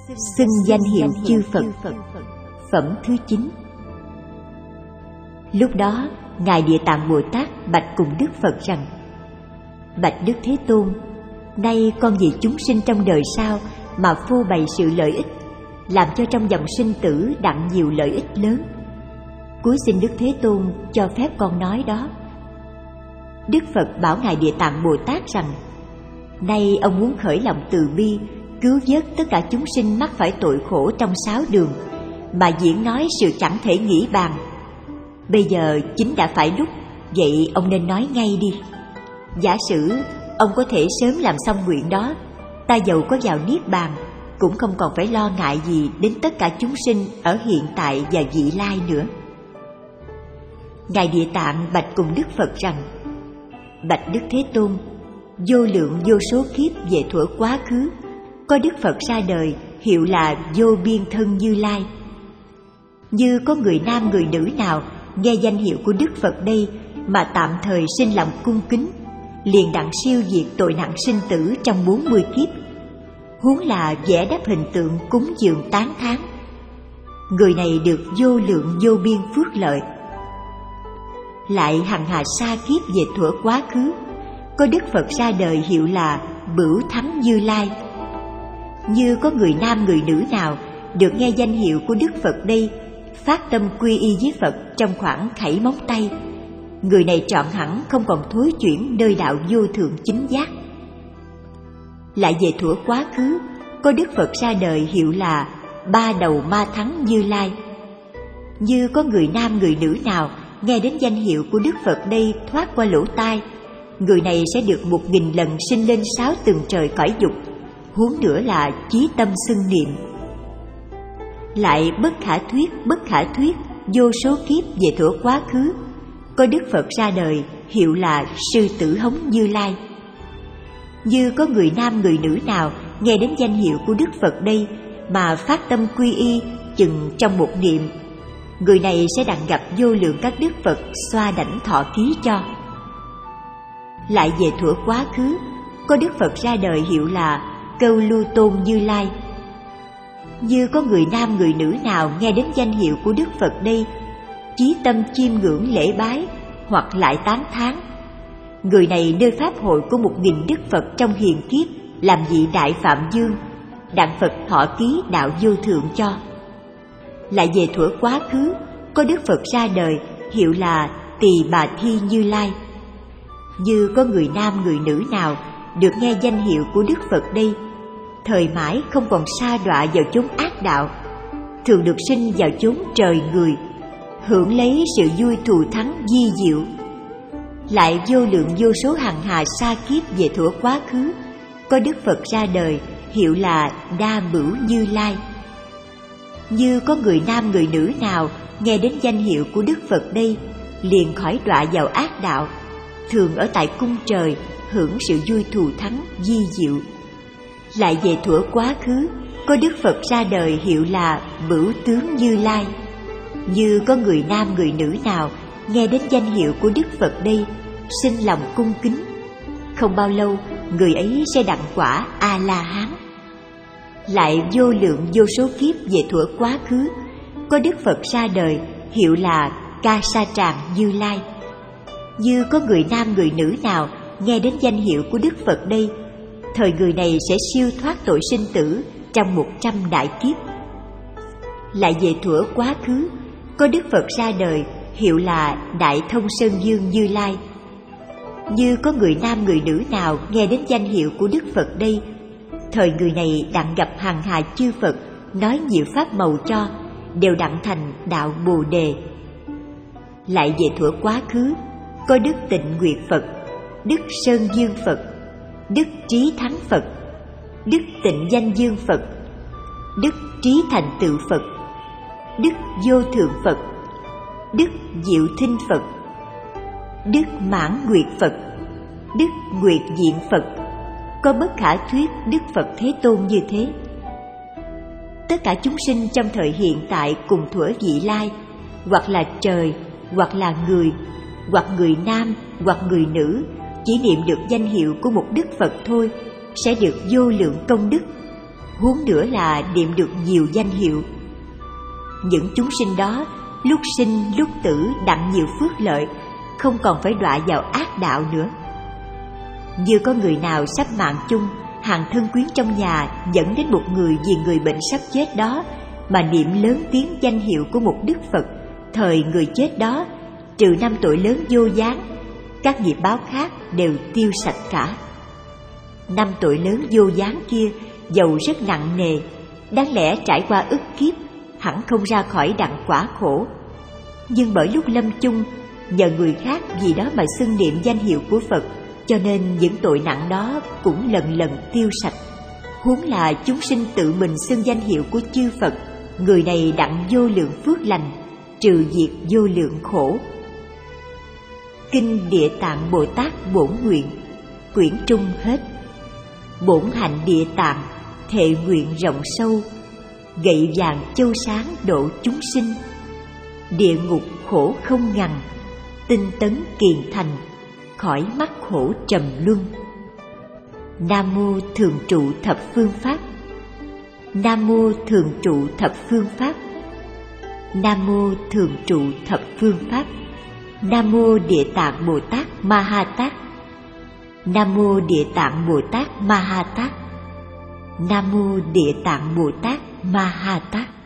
xưng danh hiệu chư Phật. Phẩm thứ 9. Lúc đó, Ngài Địa Tạng Bồ Tát bạch cùng Đức Phật rằng: Bạch Đức Thế Tôn, nay con vì chúng sinh trong đời sau mà phô bày sự lợi ích, làm cho trong dòng sinh tử đặng nhiều lợi ích lớn. Cúi xin Đức Thế Tôn cho phép con nói đó. Đức Phật bảo Ngài Địa Tạng Bồ Tát rằng: Nay ông muốn khởi lòng từ bi, cứu vớt tất cả chúng sinh mắc phải tội khổ trong 6 đường, mà diễn nói sự chẳng thể nghĩ bàn. Bây giờ chính đã phải lúc, vậy ông nên nói ngay đi. Giả sử ông có thể sớm làm xong nguyện đó, ta dầu có vào niết bàn cũng không còn phải lo ngại gì đến tất cả chúng sinh ở hiện tại và vị lai nữa. Ngài Địa Tạng bạch cùng Đức Phật rằng: Bạch Đức Thế Tôn, vô lượng vô số kiếp về thuở quá khứ, có Đức Phật ra đời hiệu là Vô Biên Thân Như Lai. Như có người nam người nữ nào nghe danh hiệu của Đức Phật đây mà tạm thời sinh lòng cung kính, liền đặng siêu diệt tội nặng sinh tử trong 40 kiếp, huống là vẽ đắp hình tượng cúng dường tán thán. Người này được vô lượng vô biên phước lợi. Lại hằng hà sa kiếp về thuở quá khứ, có Đức Phật ra đời hiệu là Bửu Thắng Như Lai. Như có người nam người nữ nào được nghe danh hiệu của Đức Phật đây, phát tâm quy y với Phật trong khoảng khẩy móng tay, người này trọn hẳn không còn thối chuyển nơi đạo vô thượng chính giác. Lại về thuở quá khứ, có Đức Phật ra đời hiệu là Ba Đầu Ma Thắng Như Lai. Như có người nam người nữ nào nghe đến danh hiệu của Đức Phật đây thoát qua lỗ tai, người này sẽ được 1000 lần sinh lên 6 tầng trời cõi dục, huống nữa là chí tâm xưng niệm. Lại bất khả thuyết vô số kiếp về thuở quá khứ, có Đức Phật ra đời hiệu là Sư Tử Hống Như Lai. Như có người nam người nữ nào nghe đến danh hiệu của Đức Phật đây mà phát tâm quy y chừng trong một niệm, người này sẽ đặng gặp vô lượng các Đức Phật xoa đảnh thọ ký cho. Lại về thuở quá khứ, có Đức Phật ra đời hiệu là Câu Lưu Tôn Như Lai. Như có người nam người nữ nào nghe đến danh hiệu của Đức Phật đây, chí tâm chiêm ngưỡng lễ bái hoặc lại tán thán, người này nơi pháp hội của 1000 Đức Phật trong hiền kiếp làm vị Đại Phạm Dương, đặng Phật thọ ký đạo vô thượng cho. Lại về thuở quá khứ, có Đức Phật ra đời hiệu là Tỳ Bà Thi Như Lai. Như có người nam người nữ nào được nghe danh hiệu của Đức Phật đây, thời mãi không còn sa đọa vào chốn ác đạo, thường được sinh vào chốn trời người, hưởng lấy sự vui thù thắng di diệu. Lại vô lượng vô số hằng hà sa kiếp về thuở quá khứ, có Đức Phật ra đời hiệu là Đa Bửu Như Lai. Như có người nam người nữ nào nghe đến danh hiệu của Đức Phật đây, liền khỏi đọa vào ác đạo, thường ở tại cung trời, hưởng sự vui thù thắng di diệu. Lại về thuở quá khứ, có Đức Phật ra đời hiệu là Bửu Tướng Như Lai. Như có người nam người nữ nào nghe đến danh hiệu của Đức Phật đây, sinh lòng cung kính, không bao lâu người ấy sẽ đặng quả A-la-hán. Lại vô lượng vô số kiếp về thuở quá khứ, có Đức Phật ra đời hiệu là Ca Sa Tràng Như Lai. Như có người nam người nữ nào nghe đến danh hiệu của Đức Phật đây, thời người này sẽ siêu thoát tội sinh tử trong 100 đại kiếp. Lại về thuở quá khứ, có Đức Phật ra đời hiệu là Đại Thông Sơn Dương Như Lai. Như có người nam người nữ nào nghe đến danh hiệu của Đức Phật đây, thời người này đặng gặp hằng hà chư Phật nói nhiều pháp màu cho, đều đặng thành đạo Bồ Đề. Lại về thuở quá khứ, có Đức Tịnh Nguyệt Phật, Đức Sơn Dương Phật, Đức Trí Thắng Phật, Đức Tịnh Danh Dương Phật, Đức Trí Thành Tựu Phật, Đức Vô Thượng Phật, Đức Diệu Thinh Phật, Đức Mãn Nguyệt Phật, Đức Nguyệt Diện Phật, có bất khả thuyết Đức Phật Thế Tôn như thế. Tất cả chúng sinh trong thời hiện tại cùng thuở vị lai, hoặc là trời, hoặc là người, hoặc người nam, hoặc người nữ, chỉ niệm được danh hiệu của một Đức Phật thôi, sẽ được vô lượng công đức. huống nữa là niệm được nhiều danh hiệu. Những chúng sinh đó lúc sinh lúc tử đặng nhiều phước lợi, không còn phải đọa vào ác đạo nữa. Như có người nào sắp mạng chung, hàng thân quyến trong nhà dẫn đến một người vì người bệnh sắp chết đó mà niệm lớn tiếng danh hiệu của một đức Phật, thời người chết đó trừ 5 tội lớn vô gián, các nghiệp báo khác đều tiêu sạch cả. 5 tội lớn vô gián kia dầu rất nặng nề, đáng lẽ trải qua ức kiếp hẳn không ra khỏi đặng quả khổ, nhưng bởi lúc lâm chung nhờ người khác vì đó mà xưng niệm danh hiệu của Phật, cho nên những tội nặng đó cũng lần lần tiêu sạch. Huống là chúng sinh tự mình xưng danh hiệu của chư Phật, người này đặng vô lượng phước lành, trừ diệt vô lượng khổ. Kinh Địa Tạng Bồ Tát Bổn Nguyện, quyển trung hết. Bổn hạnh Địa Tạng, thệ nguyện rộng sâu, gậy vàng châu sáng độ chúng sinh. Địa ngục khổ không ngằn, tinh tấn kiền thành, khỏi mắc khổ trầm luân. Nam mô Thường trụ thập phương pháp. Nam mô Thường trụ thập phương pháp. Nam mô Thường trụ thập phương pháp. Nam mô Địa Tạng Bồ Tát Ma Ha Tát. Nam mô Địa Tạng Bồ Tát Ma Ha Tát. Nam mô Địa Tạng Bồ Tát Ma Ha Tát.